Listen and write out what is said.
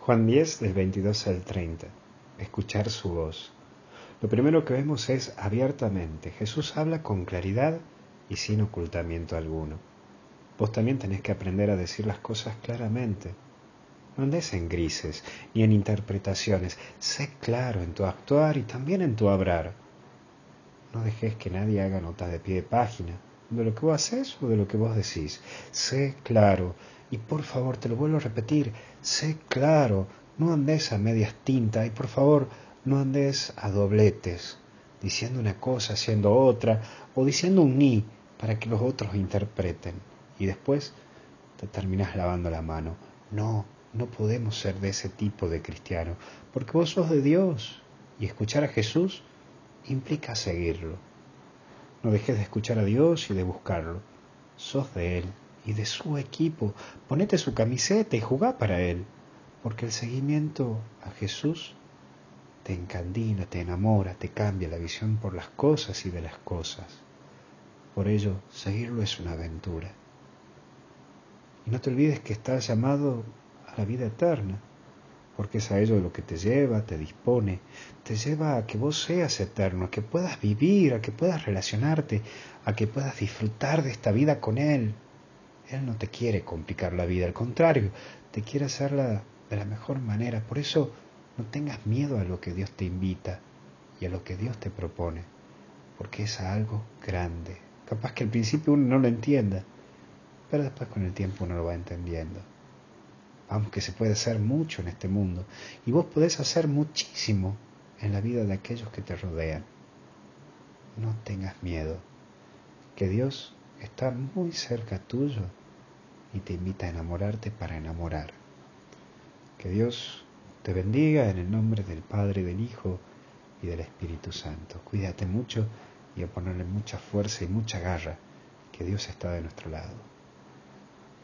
Juan 10, del 22 al 30. Escuchar su voz. Lo primero que vemos es abiertamente. Jesús habla con claridad y sin ocultamiento alguno. Vos también tenés que aprender a decir las cosas claramente. No andes en grises ni en interpretaciones. Sé claro en tu actuar y también en tu hablar. No dejes que nadie haga notas de pie de página de lo que vos haces o de lo que vos decís. Sé claro. Y por favor, te lo vuelvo a repetir, sé claro, no andes a medias tintas y por favor, no andes a dobletes, diciendo una cosa, haciendo otra, o diciendo un ni para que los otros interpreten. Y después te terminás lavando la mano. No, no podemos ser de ese tipo de cristiano, porque vos sos de Dios y escuchar a Jesús implica seguirlo. No dejes de escuchar a Dios y de buscarlo. Sos de Él y de su equipo. Ponete su camiseta y jugá para Él. Porque el seguimiento a Jesús te encandila, te enamora, te cambia la visión por las cosas y de las cosas. Por ello, seguirlo es una aventura. Y no te olvides que estás llamado a la vida eterna, porque es a ello lo que te lleva, te dispone, te lleva a que vos seas eterno, a que puedas vivir, a que puedas relacionarte, a que puedas disfrutar de esta vida con Él. Él no te quiere complicar la vida, al contrario, te quiere hacerla de la mejor manera. Por eso no tengas miedo a lo que Dios te invita y a lo que Dios te propone, porque es algo grande. Capaz que al principio uno no lo entienda, pero después con el tiempo uno lo va entendiendo. Vamos, que se puede hacer mucho en este mundo y vos podés hacer muchísimo en la vida de aquellos que te rodean. No tengas miedo, que Dios está muy cerca tuyo y te invita a enamorarte para enamorar. Que Dios te bendiga en el nombre del Padre, del Hijo y del Espíritu Santo. Cuídate mucho y a ponerle mucha fuerza y mucha garra, que Dios está de nuestro lado.